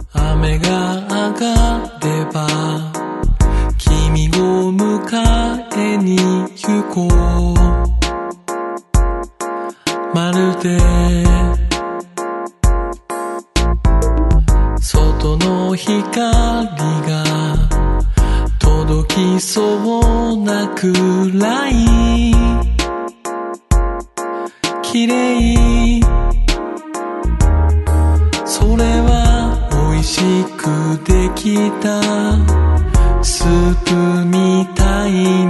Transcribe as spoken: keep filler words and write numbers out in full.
雨が上がれば君を迎えに行こう。まるで外の光が届きそうなくらい綺麗。それは美味しくできたスープみたい